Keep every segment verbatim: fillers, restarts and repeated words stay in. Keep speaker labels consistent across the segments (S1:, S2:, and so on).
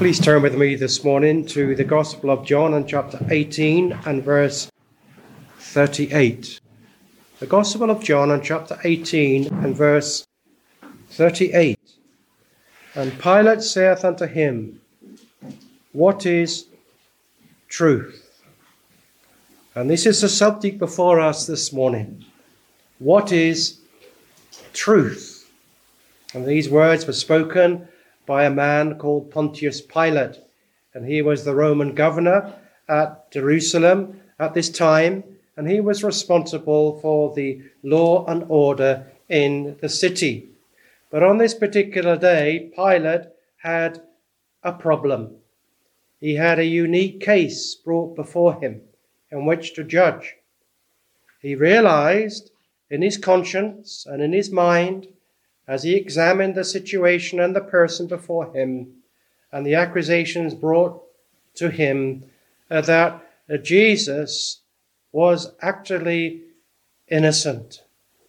S1: Please turn with me this morning to the Gospel of John and chapter eighteen and verse thirty-eight. The Gospel of John and chapter eighteen and verse thirty-eight. And Pilate saith unto him, What is truth? And this is the subject before us this morning. What is truth? And these words were spoken by a man called Pontius Pilate, and he was the Roman governor at Jerusalem at this time, and he was responsible for the law and order in the city. But on this particular day, Pilate had a problem. He had a unique case brought before him in which to judge. He realized in his conscience and in his mind, as he examined the situation and the person before him and the accusations brought to him, uh, that uh, Jesus was actually innocent.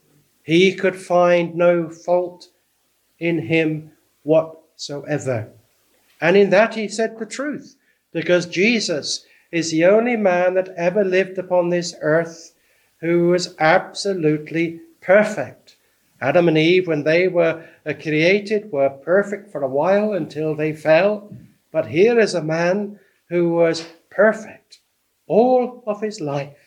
S1: He could find no fault in him whatsoever. And in that he said the truth, because Jesus is the only man that ever lived upon this earth who was absolutely perfect. Adam and Eve, when they were created, were perfect for a while until they fell. But here is a man who was perfect all of his life.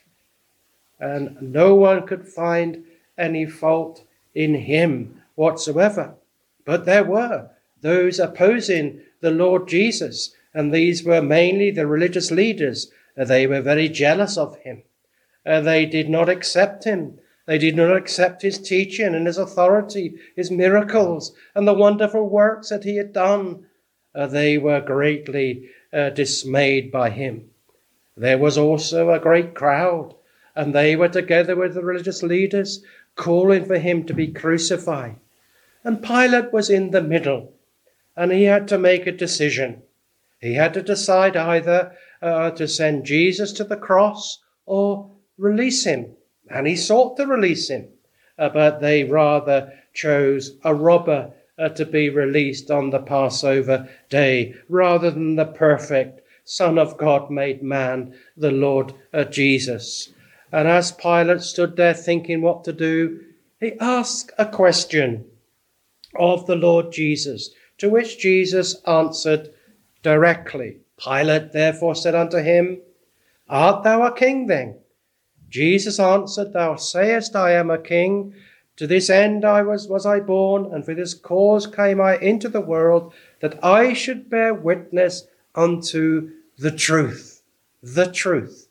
S1: And no one could find any fault in him whatsoever. But there were those opposing the Lord Jesus, and these were mainly the religious leaders. They were very jealous of him. They did not accept him. They did not accept his teaching and his authority, his miracles, and the wonderful works that he had done. Uh, they were greatly uh, dismayed by him. There was also a great crowd, and they were together with the religious leaders, calling for him to be crucified. And Pilate was in the middle, and he had to make a decision. He had to decide either uh, to send Jesus to the cross or release him. And he sought to release him, uh, but they rather chose a robber uh, to be released on the Passover day, rather than the perfect Son of God made man, the Lord uh, Jesus. And as Pilate stood there thinking what to do, he asked a question of the Lord Jesus, to which Jesus answered directly. Pilate therefore said unto him, Art thou a king then? Jesus answered, Thou sayest I am a king. To this end I was, was I born, and for this cause came I into the world, that I should bear witness unto the truth. The truth.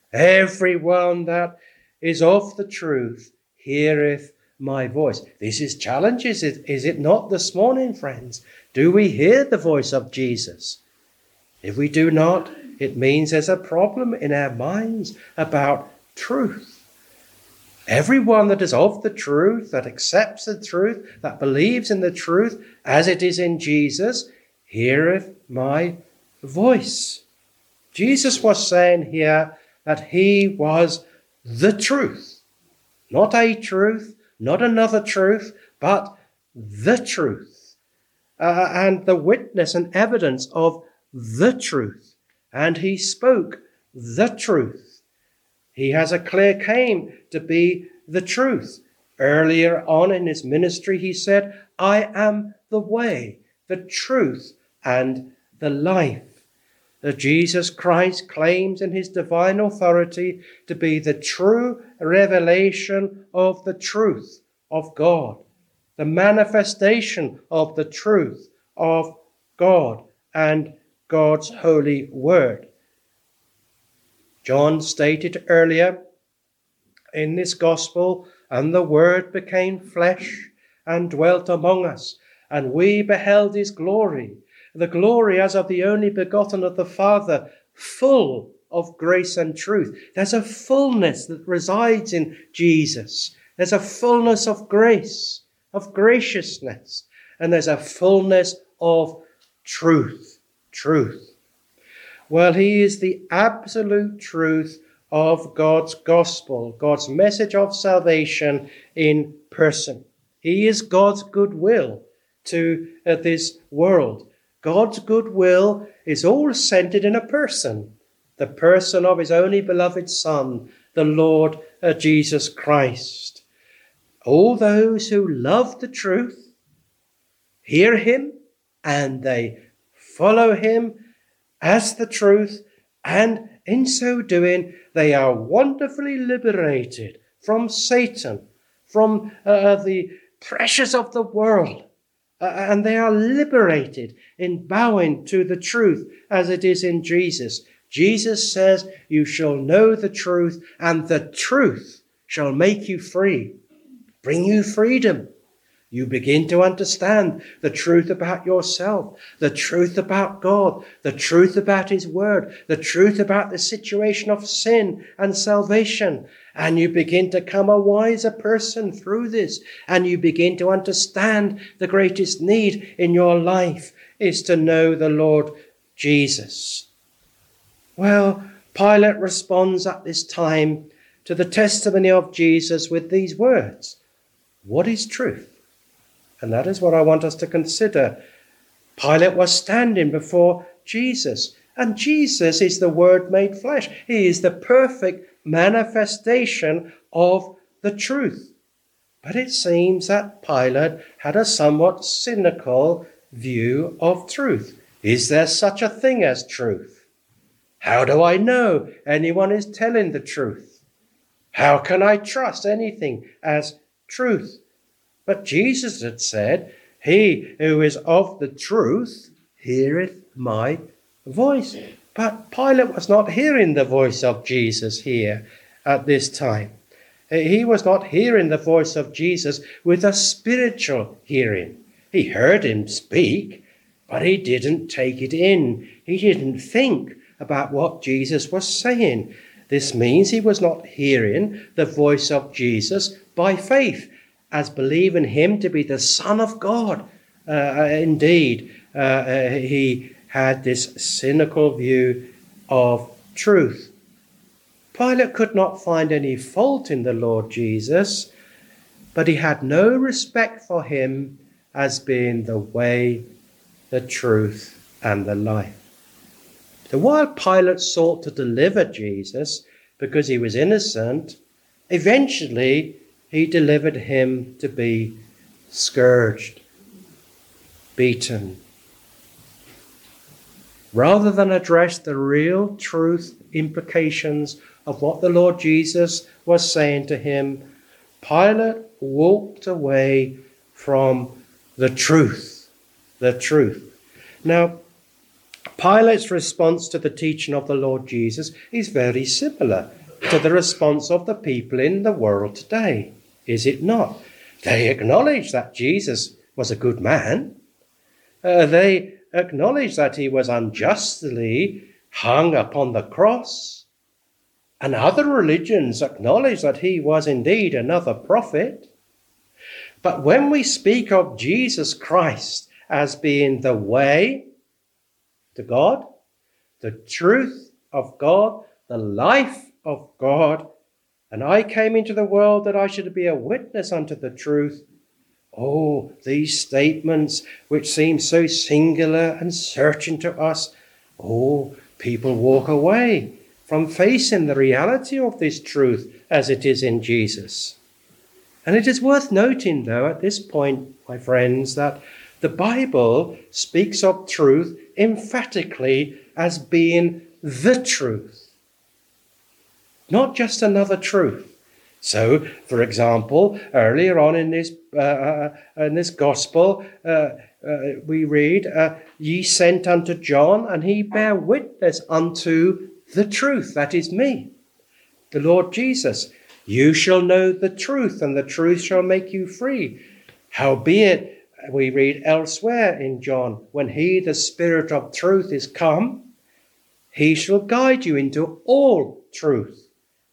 S1: Every one that is of the truth heareth my voice. This is challenge, is it, is it not this morning, friends? Do we hear the voice of Jesus? If we do not, it means there's a problem in our minds about truth. Everyone that is of the truth, that accepts the truth, that believes in the truth as it is in Jesus, heareth my voice. Jesus was saying here that he was the truth. Not a truth, not another truth, but the truth. Uh, and the witness and evidence of the truth. And he spoke the truth. He has a clear claim to be the truth. Earlier on in his ministry, he said, I am the way, the truth, and the life. That Jesus Christ claims in his divine authority to be the true revelation of the truth of God, the manifestation of the truth of God and God's holy word. John stated earlier in this gospel, and the word became flesh and dwelt among us, and we beheld his glory, the glory as of the only begotten of the Father, full of grace and truth. There's a fullness that resides in Jesus. There's a fullness of grace, of graciousness, and there's a fullness of truth, truth. Well, he is the absolute truth of God's gospel, God's message of salvation in person. He is God's goodwill to uh, this world. God's goodwill is all centered in a person, the person of his only beloved Son, the Lord uh, Jesus Christ. All those who love the truth hear him and they follow him as the truth, and in so doing they are wonderfully liberated from Satan, from uh, the pressures of the world, uh, and they are liberated in bowing to the truth as it is in Jesus. Jesus says, you shall know the truth, and the truth shall make you free, bring you freedom. You begin to understand the truth about yourself, the truth about God, the truth about his word, the truth about the situation of sin and salvation. And you begin to become a wiser person through this. And you begin to understand the greatest need in your life is to know the Lord Jesus. Well, Pilate responds at this time to the testimony of Jesus with these words. What is truth? And that is what I want us to consider. Pilate was standing before Jesus, and Jesus is the Word made flesh. He is the perfect manifestation of the truth. But it seems that Pilate had a somewhat cynical view of truth. Is there such a thing as truth? How do I know anyone is telling the truth? How can I trust anything as truth? But Jesus had said, he who is of the truth heareth my voice. But Pilate was not hearing the voice of Jesus here at this time. He was not hearing the voice of Jesus with a spiritual hearing. He heard him speak, but he didn't take it in. He didn't think about what Jesus was saying. This means he was not hearing the voice of Jesus by faith, as believing him to be the Son of God. Uh, indeed, uh, uh, he had this cynical view of truth. Pilate could not find any fault in the Lord Jesus, but he had no respect for him as being the way, the truth, and the life. So while Pilate sought to deliver Jesus because he was innocent, eventually he delivered him to be scourged, beaten. Rather than address the real truth implications of what the Lord Jesus was saying to him, Pilate walked away from the truth, the truth. Now, Pilate's response to the teaching of the Lord Jesus is very similar to the response of the people in the world today. Is it not? They acknowledge that Jesus was a good man. Uh, they acknowledge that he was unjustly hung upon the cross. And other religions acknowledge that he was indeed another prophet. But when we speak of Jesus Christ as being the way to God, the truth of God, the life of God, and I came into the world that I should be a witness unto the truth. Oh, these statements which seem so singular and searching to us. Oh, people walk away from facing the reality of this truth as it is in Jesus. And it is worth noting, though, at this point, my friends, that the Bible speaks of truth emphatically as being the truth. Not just another truth. So, for example, earlier on in this uh, in this gospel, uh, uh, we read, uh, "Ye sent unto John, and he bare witness unto the truth." That is me, the Lord Jesus. You shall know the truth, and the truth shall make you free. Howbeit, we read elsewhere in John, when he, the Spirit of truth, is come, he shall guide you into all truth.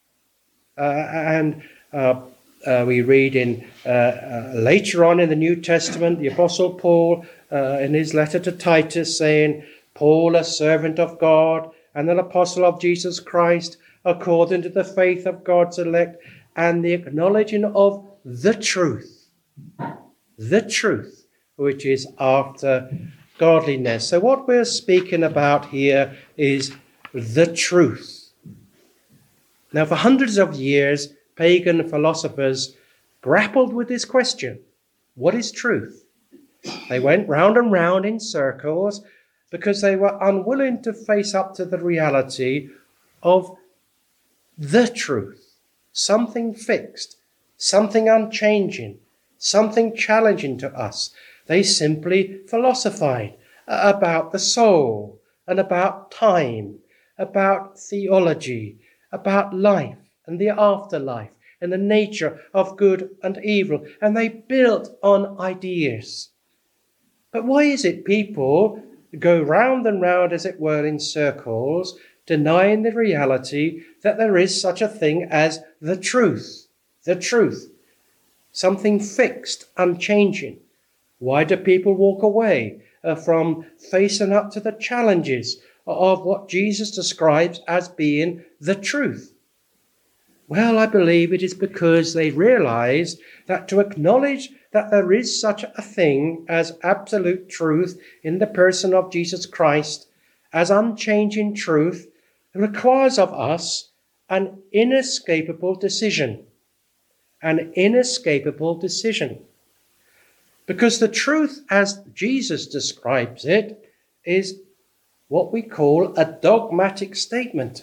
S1: Uh, and uh, uh, we read in uh, uh, later on in the New Testament, the Apostle Paul, uh, in his letter to Titus, saying, Paul, a servant of God and an apostle of Jesus Christ, according to the faith of God's elect and the acknowledging of the truth, the truth, which is after godliness. So what we're speaking about here is the truth. Now, for hundreds of years, pagan philosophers grappled with this question. What is truth? They went round and round in circles because they were unwilling to face up to the reality of the truth, something fixed, something unchanging, something challenging to us. They simply philosophized about the soul and about time, about theology, about life and the afterlife and the nature of good and evil. And they built on ideas. But why is it people go round and round, as it were, in circles, denying the reality that there is such a thing as the truth? The truth. Something fixed, unchanging. Why do people walk away uh, from facing up to the challenges of what Jesus describes as being the truth? Well, I believe it is because they realize that to acknowledge that there is such a thing as absolute truth in the person of Jesus Christ, as unchanging truth, requires of us an inescapable decision. An inescapable decision. Because the truth, as Jesus describes it, is what we call a dogmatic statement.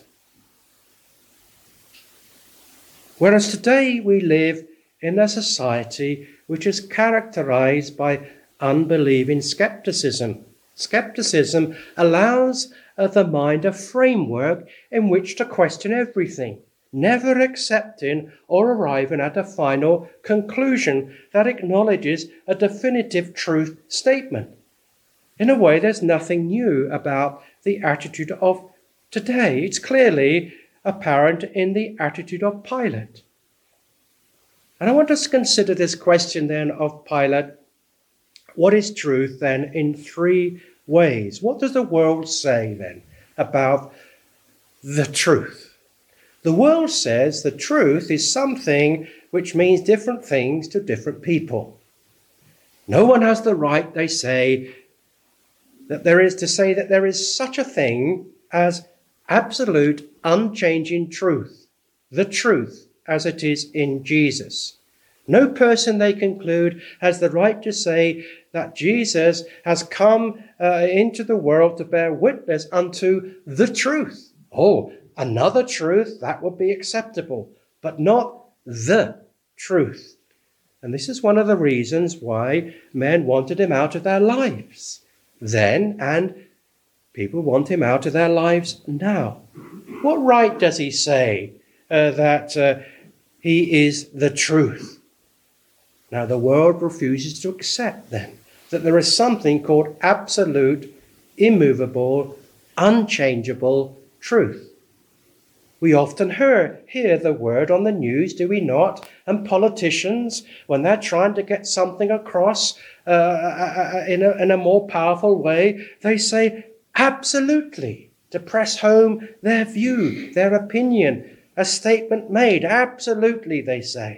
S1: Whereas today we live in a society which is characterized by unbelieving skepticism. Skepticism allows uh, the mind a framework in which to question everything, never accepting or arriving at a final conclusion that acknowledges a definitive truth statement. In a way, there's nothing new about the attitude of today. It's clearly apparent in the attitude of Pilate. And I want us to consider this question then of Pilate. What is truth then in three ways? What does the world say then about the truth? The world says the truth is something which means different things to different people. No one has the right, they say, that there is to say that there is such a thing as absolute, unchanging truth, the truth as it is in Jesus. No person, they conclude, has the right to say that Jesus has come uh, into the world to bear witness unto the truth. Oh, another truth, that would be acceptable, but not the truth. And this is one of the reasons why men wanted him out of their lives then, and people want him out of their lives now. What right does he say uh, that uh, he is the truth? Now, the world refuses to accept then that there is something called absolute, immovable, unchangeable truth. We often hear, hear the word on the news, do we not? And politicians, when they're trying to get something across uh, in, a, in a more powerful way, they say absolutely, to press home their view, their opinion, a statement made. Absolutely, they say.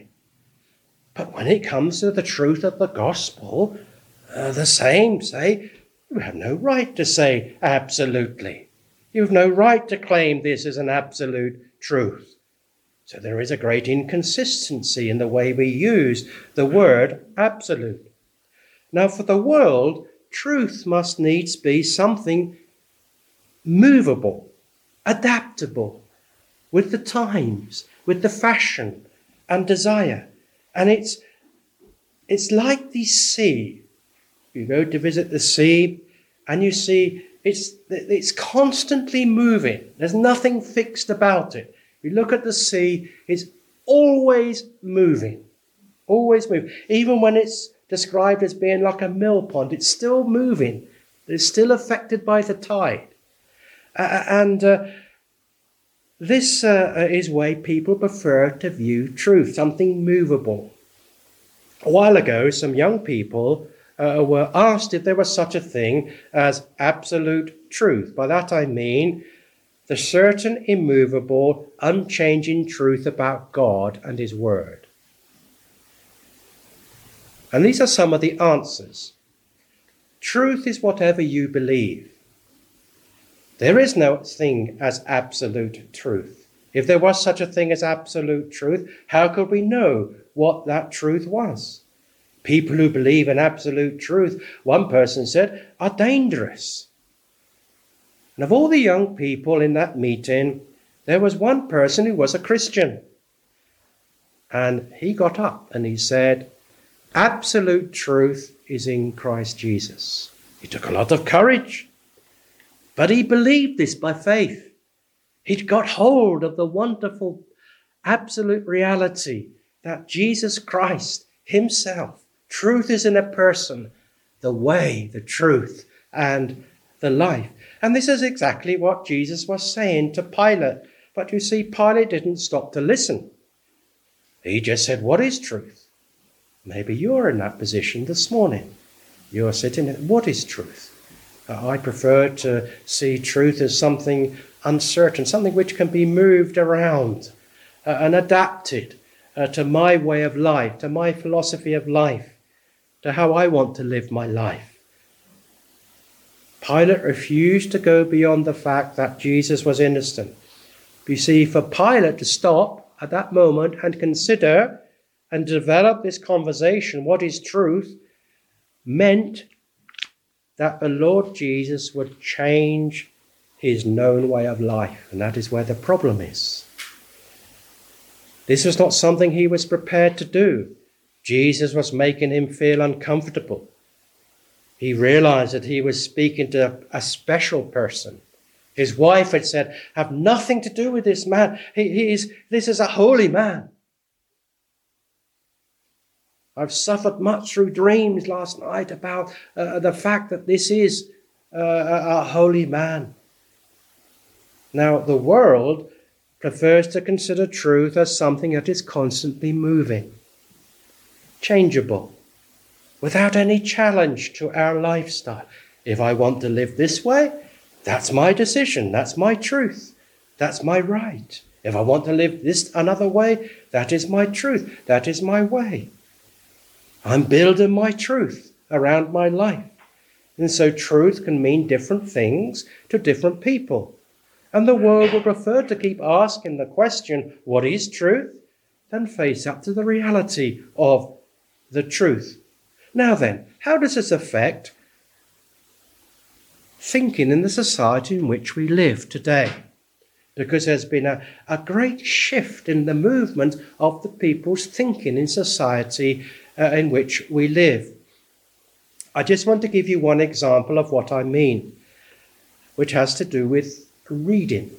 S1: But when it comes to the truth of the gospel, uh, the same say, you have no right to say absolutely. You have no right to claim this as an absolute truth. So there is a great inconsistency in the way we use the word absolute. Now, for the world, truth must needs be something movable, adaptable, with the times, with the fashion and desire. And it's, it's like the sea. You go to visit the sea and you see it's, it's constantly moving. There's nothing fixed about it. You look at the sea, it's always moving, always moving. Even when it's described as being like a mill pond, it's still moving. It's still affected by the tide. Uh, and uh, this uh, is why people prefer to view truth, something movable. A while ago, some young people uh, were asked if there was such a thing as absolute truth. By that I mean the certain, immovable, unchanging truth about God and his word. And these are some of the answers. truth is whatever you believe. There is no thing as absolute truth. If there was such a thing as absolute truth, how could we know what that truth was? People who believe in absolute truth, one person said, are dangerous. And of all the young people in that meeting, there was one person who was a Christian. And he got up and he said, absolute truth is in Christ Jesus. He took a lot of courage, but he believed this by faith. He'd got hold of the wonderful absolute reality that Jesus Christ himself, truth is in a person, the way, the truth, and the life. And this is exactly what Jesus was saying to Pilate. But you see, Pilate didn't stop to listen. He just said, what is truth? Maybe you're in that position this morning. You're sitting there, what is truth? Uh, I prefer to see truth as something uncertain, something which can be moved around uh, and adapted uh, to my way of life, to my philosophy of life, to how I want to live my life. Pilate refused to go beyond the fact that Jesus was innocent. You see, for Pilate to stop at that moment and consider and develop this conversation, what is truth, meant that the Lord Jesus would change his known way of life. And that is where the problem is. This was not something he was prepared to do. Jesus was making him feel uncomfortable. He realized that he was speaking to a special person. His wife had said, have nothing to do with this man. He, he is, this is a holy man. I've suffered much through dreams last night about uh, the fact that this is uh, a holy man. Now, the world prefers to consider truth as something that is constantly moving, changeable, without any challenge to our lifestyle. If I want to live this way, that's my decision. That's my truth. That's my right. If I want to live this another way, that is my truth. That is my way. I'm building my truth around my life. And so truth can mean different things to different people. And the world will prefer to keep asking the question, what is truth? Than face up to the reality of the truth. Now then, how does this affect thinking in the society in which we live today? Because there's been a, a great shift in the movement of the people's thinking in society uh, in which we live. I just want to give you one example of what I mean, which has to do with reading.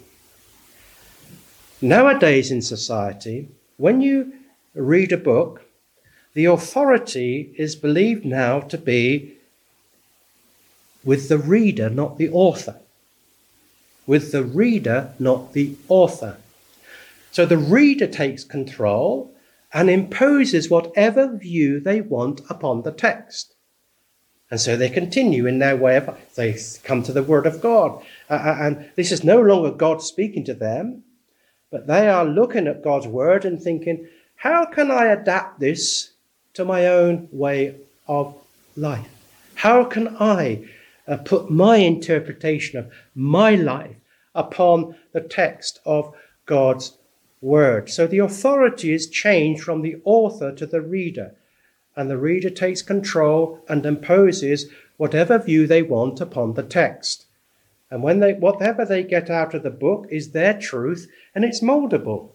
S1: Nowadays in society, when you read a book, the authority is believed now to be with the reader, not the author. With the reader, not the author. So the reader takes control and imposes whatever view they want upon the text. And so they continue in their way of, they come to the Word of God. Uh, and this is no longer God speaking to them, but they are looking at God's Word and thinking, how can I adapt this to my own way of life? How can I uh, put my interpretation of my life upon the text of God's Word? So the authority is changed from the author to the reader. And the reader takes control and imposes whatever view they want upon the text. And when they, whatever they get out of the book is their truth, and it's moldable.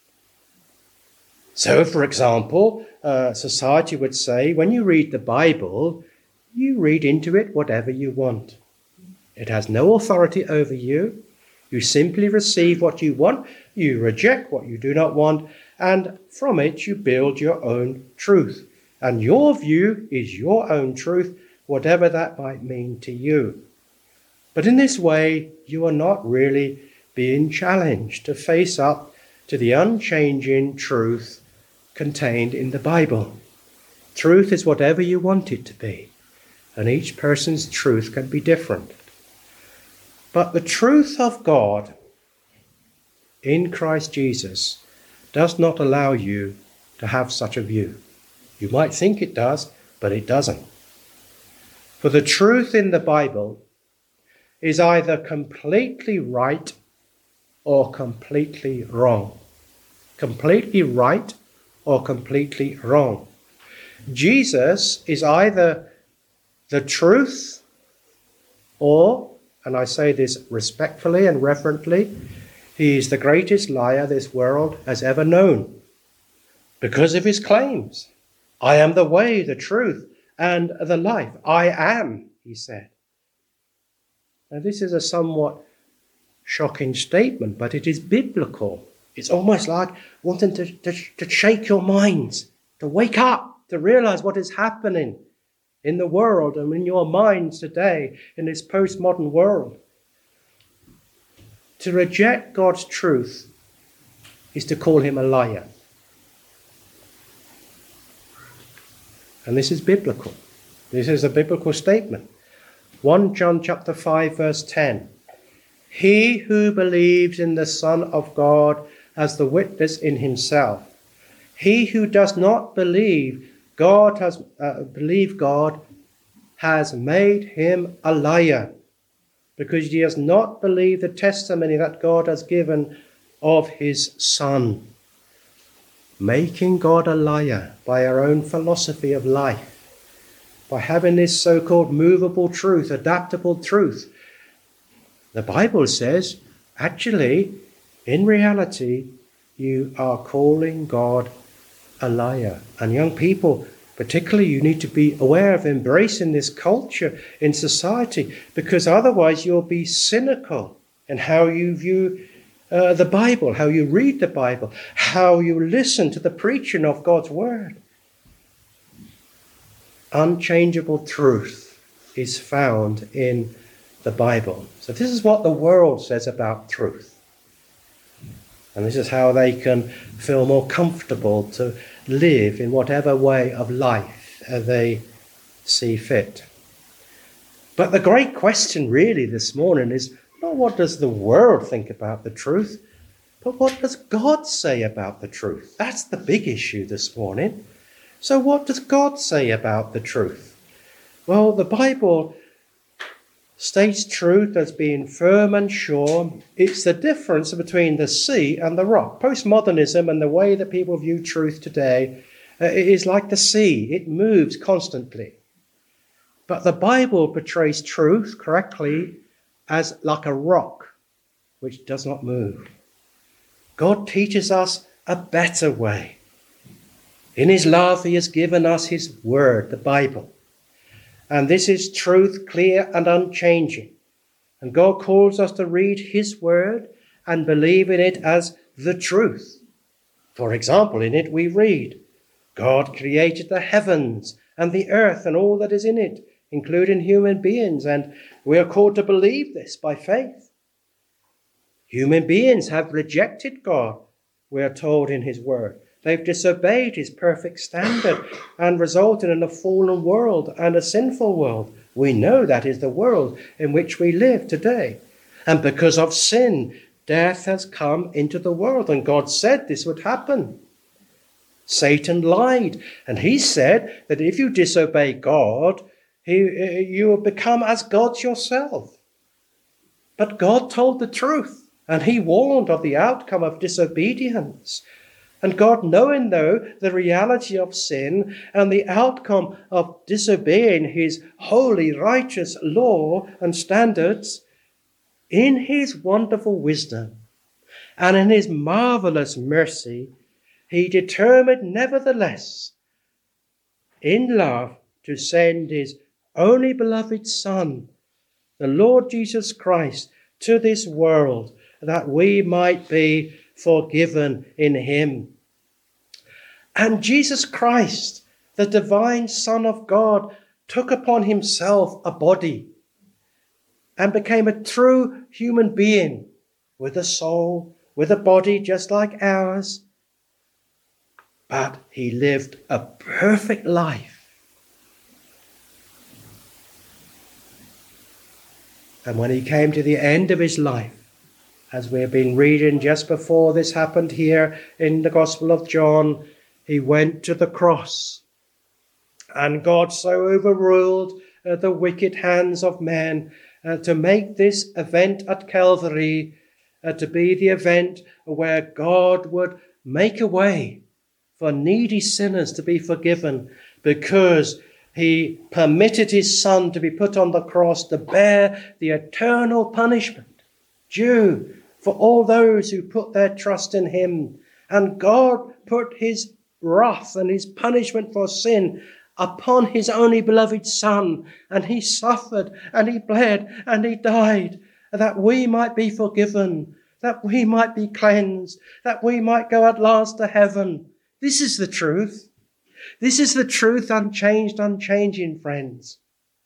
S1: So, for example, uh, society would say, when you read the Bible, you read into it whatever you want. It has no authority over you. You simply receive what you want, you reject what you do not want, and from it you build your own truth. And your view is your own truth, whatever that might mean to you. But in this way, you are not really being challenged to face up to the unchanging truth contained in the Bible. Truth is whatever you want it to be, and each person's truth can be different. But the truth of God in Christ Jesus does not allow you to have such a view. You might think it does, but it doesn't. For the truth in the Bible is either completely right or completely wrong. Completely right or completely wrong. Jesus is either the truth or, and I say this respectfully and reverently, he is the greatest liar this world has ever known because of his claims. I am the way, the truth, and the life. I am, he said. Now this is a somewhat shocking statement, but it is biblical. It's almost like wanting to, to, to shake your minds, to wake up, to realize what is happening in the world and in your minds today in this postmodern world. To reject God's truth is to call him a liar. And this is biblical. This is a biblical statement. First John chapter five, verse ten. He who believes in the Son of God has the witness in himself. He who does not believe God has uh, believe God has made him a liar, because he has not believed the testimony that God has given of his Son. Making God a liar by our own philosophy of life, by having this so-called movable truth, adaptable truth. The Bible says, actually, in reality, you are calling God a liar. And young people, particularly, you need to be aware of embracing this culture in society, because otherwise you'll be cynical in how you view uh, the Bible, how you read the Bible, how you listen to the preaching of God's word. Unchangeable truth is found in the Bible. So this is what the world says about truth. And this is how they can feel more comfortable to live in whatever way of life they see fit. But the great question really this morning is not what does the world think about the truth, but what does God say about the truth? That's the big issue this morning. So what does God say about the truth? Well, the Bible states truth as being firm and sure. It's the difference between the sea and the rock. Postmodernism and the way that people view truth today uh, is like the sea. It moves constantly. But the Bible portrays truth correctly as like a rock which does not move. God teaches us a better way. In his love, he has given us his word, the Bible. And this is truth, clear and unchanging. And God calls us to read his word and believe in it as the truth. For example, in it we read, God created the heavens and the earth and all that is in it, including human beings, and we are called to believe this by faith. Human beings have rejected God, we are told in his word. They've disobeyed his perfect standard and resulted in a fallen world and a sinful world. We know that is the world in which we live today. And because of sin, death has come into the world, and God said this would happen. Satan lied, and he said that if you disobey God, he, you will become as gods yourself. But God told the truth, and he warned of the outcome of disobedience. And God, knowing, though, the reality of sin and the outcome of disobeying his holy, righteous law and standards, in his wonderful wisdom and in his marvelous mercy, he determined nevertheless, in love, to send his only beloved Son, the Lord Jesus Christ, to this world, that we might be forgiven in him. And Jesus Christ, the divine Son of God, took upon himself a body and became a true human being with a soul, with a body just like ours. But he lived a perfect life. And when he came to the end of his life, as we have been reading just before this happened here in the Gospel of John, he went to the cross. And God so overruled uh, the wicked hands of men, uh, to make this event at Calvary uh, to be the event where God would make a way for needy sinners to be forgiven, because he permitted his Son to be put on the cross to bear the eternal punishment due for all those who put their trust in him. And God put his wrath and his punishment for sin upon his only beloved Son, and he suffered and he bled and he died that we might be forgiven, that we might be cleansed, that we might go at last to heaven. This is the truth. This is the truth, unchanged, unchanging, friends.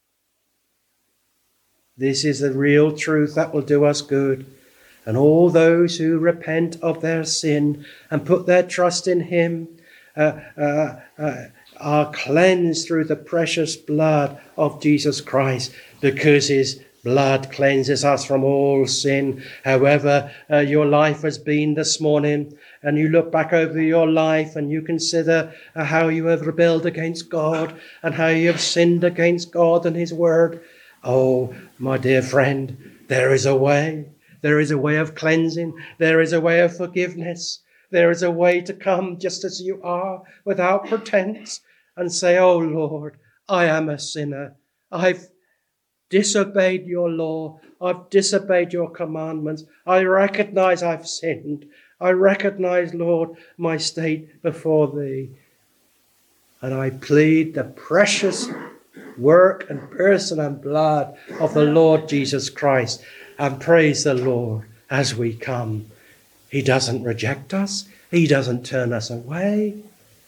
S1: This is the real truth that will do us good. And all those who repent of their sin and put their trust in him uh, uh, uh, are cleansed through the precious blood of Jesus Christ, because his blood cleanses us from all sin. However uh, your life has been this morning, and you look back over your life and you consider uh, how you have rebelled against God and how you have sinned against God and his word. Oh, my dear friend, there is a way. There is a way of cleansing. There is a way of forgiveness. There is a way to come just as you are, without pretense, and say, oh Lord, I am a sinner. I've disobeyed your law. I've disobeyed your commandments. I recognize I've sinned. I recognize, Lord, my state before thee. And I plead the precious work and person and blood of the Lord Jesus Christ. And praise the Lord as we come. He doesn't reject us. He doesn't turn us away.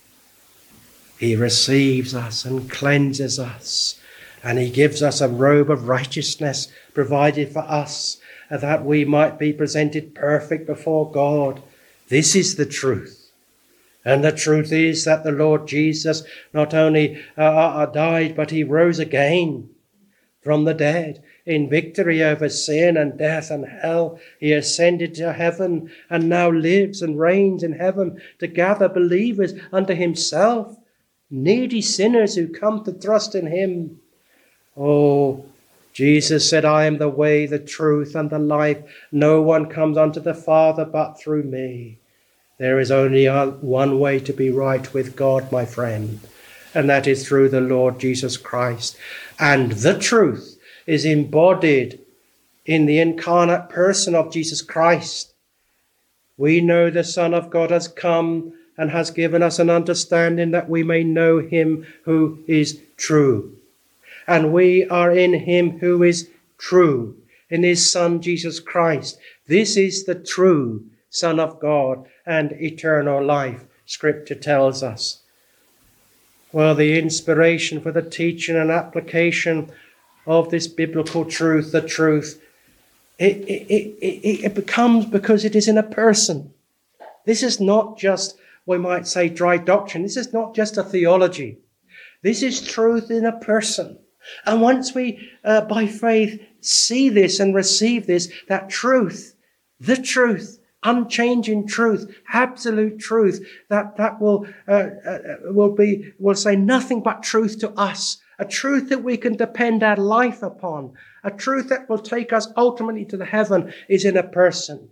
S1: He receives us and cleanses us. And he gives us a robe of righteousness provided for us, that we might be presented perfect before God. This is the truth. And the truth is that the Lord Jesus not only uh, died, but he rose again from the dead. In victory over sin and death and hell, he ascended to heaven and now lives and reigns in heaven to gather believers unto himself, needy sinners who come to trust in him. Oh, Jesus said, I am the way, the truth, and the life. No one comes unto the Father but through me. There is only one way to be right with God, my friend, and that is through the Lord Jesus Christ. And the truth is embodied in the incarnate person of Jesus Christ. We know the Son of God has come and has given us an understanding that we may know him who is true. And we are in him who is true, in his Son Jesus Christ. This is the true Son of God and eternal life, Scripture tells us. Well, the inspiration for the teaching and application of this biblical truth, the truth, it, it, it, it becomes because it is in a person. This is not just, we might say, dry doctrine. This is not just a theology. This is truth in a person. And once we, uh, by faith, see this and receive this, that truth, the truth, unchanging truth, absolute truth, that, that will, uh, uh, will be, will say nothing but truth to us. A truth that we can depend our life upon, a truth that will take us ultimately to the heaven, is in a person.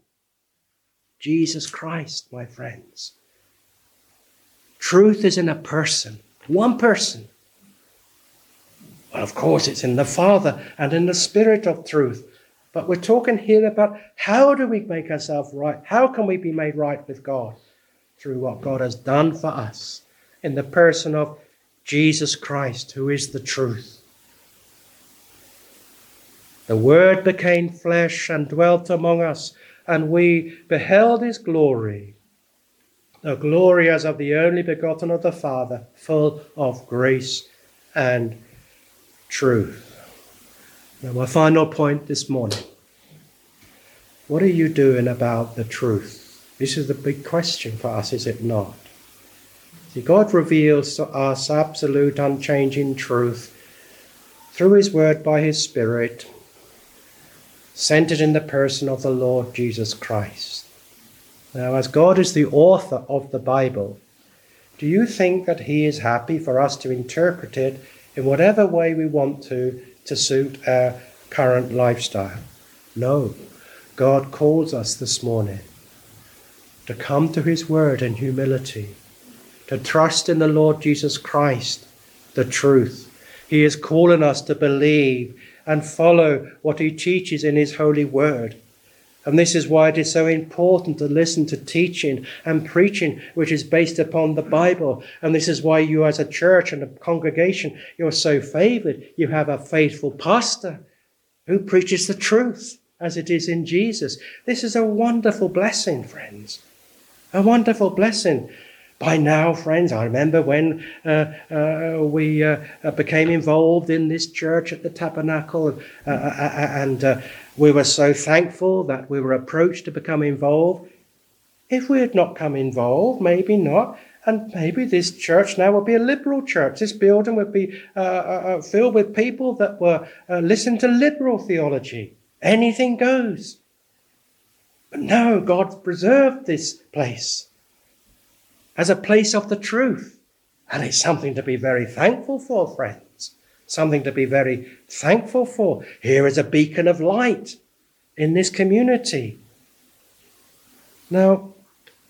S1: Jesus Christ, my friends. Truth is in a person, one person. Well, of course, it's in the Father and in the Spirit of truth. But we're talking here about how do we make ourselves right? How can we be made right with God? Through what God has done for us in the person of Jesus Christ, who is the truth. The Word became flesh and dwelt among us, and we beheld his glory, the glory as of the only begotten of the Father, full of grace and truth. Now, my final point this morning. What are you doing about the truth? This is the big question for us, is it not? See, God reveals to us absolute, unchanging truth through his word by his Spirit, centered in the person of the Lord Jesus Christ. Now, as God is the author of the Bible, do you think that he is happy for us to interpret it in whatever way we want to, to suit our current lifestyle. No, God calls us this morning to come to his word in humility, to trust in the Lord Jesus Christ, the truth. He is calling us to believe and follow what he teaches in his holy word. And this is why it is so important to listen to teaching and preaching which is based upon the Bible. And this is why you as a church and a congregation, you're so favoured. You have a faithful pastor who preaches the truth as it is in Jesus. This is a wonderful blessing, friends. A wonderful blessing. By now, friends, I remember when uh, uh, we uh, became involved in this church at the Tabernacle, uh, uh, and uh, we were so thankful that we were approached to become involved. If we had not come involved, maybe not, and maybe this church now would be a liberal church. This building would be uh, uh, filled with people that were uh, listening to liberal theology. Anything goes. But no, God preserved this place as a place of the truth. And it's something to be very thankful for, friends. Something to be very thankful for. Here is a beacon of light in this community. Now,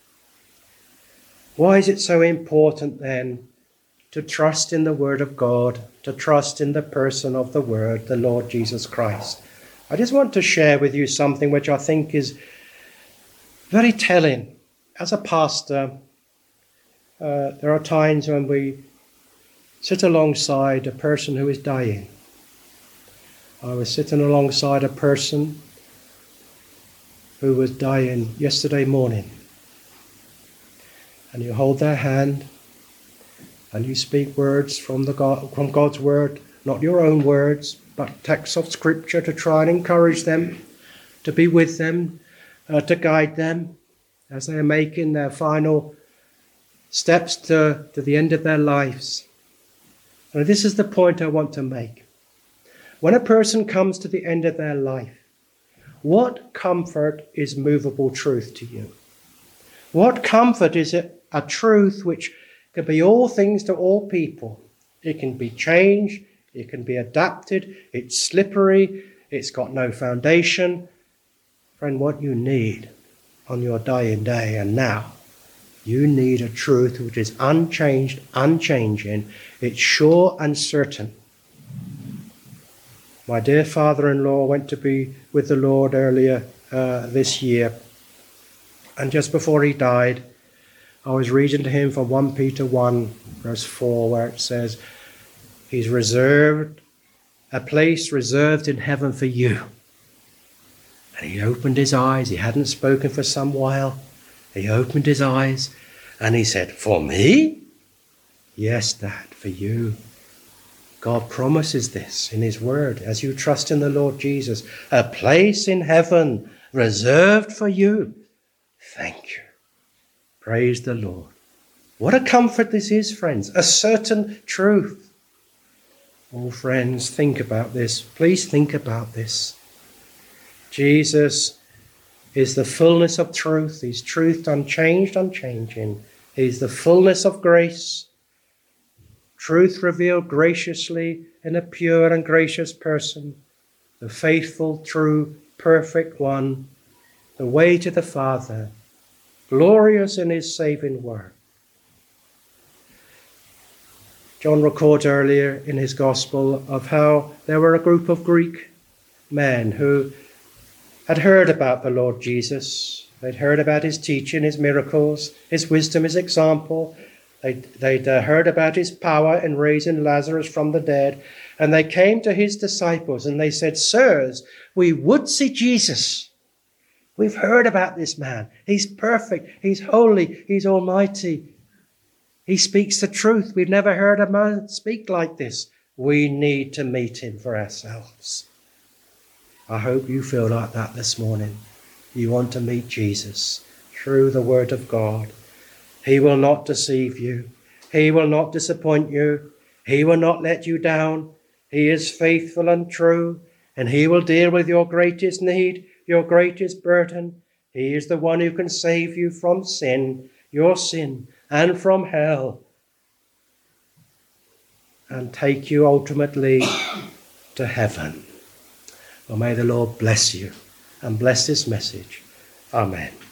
S1: why is it so important then to trust in the word of God, to trust in the person of the word, the Lord Jesus Christ? I just want to share with you something which I think is very telling. As a pastor, uh, there are times when we sit alongside a person who is dying. I was sitting alongside a person who was dying yesterday morning. And you hold their hand and you speak words from the God, from God's word, not your own words, but texts of scripture to try and encourage them, to be with them, uh, to guide them as they are making their final steps to, to the end of their lives. And this is the point I want to make. When a person comes to the end of their life, what comfort is movable truth to you? What comfort is it, a truth which can be all things to all people? It can be changed, it can be adapted, it's slippery, it's got no foundation. Friend, what you need on your dying day and now, you need a truth which is unchanged, unchanging, it's sure and certain. My dear father-in-law went to be with the Lord earlier uh, this year. And just before he died, I was reading to him from First Peter one, verse four, where it says, he's reserved, a place reserved in heaven for you. And he opened his eyes. He hadn't spoken for some while. He opened his eyes and he said, for me? Yes, Dad, for you. God promises this in his word as you trust in the Lord Jesus. A place in heaven reserved for you. Thank you. Praise the Lord. What a comfort this is, friends. A certain truth. Oh, friends, think about this. Please think about this. Jesus is the fullness of truth. He's truth unchanged, unchanging. He's the fullness of grace. Truth revealed graciously in a pure and gracious person. The faithful, true, perfect one. The way to the Father. Glorious in his saving work. John records earlier in his gospel of how there were a group of Greek men who had heard about the Lord Jesus. They'd heard about his teaching, his miracles, his wisdom, his example. They'd, they'd uh, heard about his power in raising Lazarus from the dead. And they came to his disciples and they said, sirs, we would see Jesus. We've heard about this man. He's perfect. He's holy. He's almighty. He speaks the truth. We've never heard a man speak like this. We need to meet him for ourselves. I hope you feel like that this morning. You want to meet Jesus through the word of God. He will not deceive you. He will not disappoint you. He will not let you down. He is faithful and true, and he will deal with your greatest need, your greatest burden. He is the one who can save you from sin, your sin, and from hell. and take you ultimately to heaven. Well, may the Lord bless you and bless this message. Amen.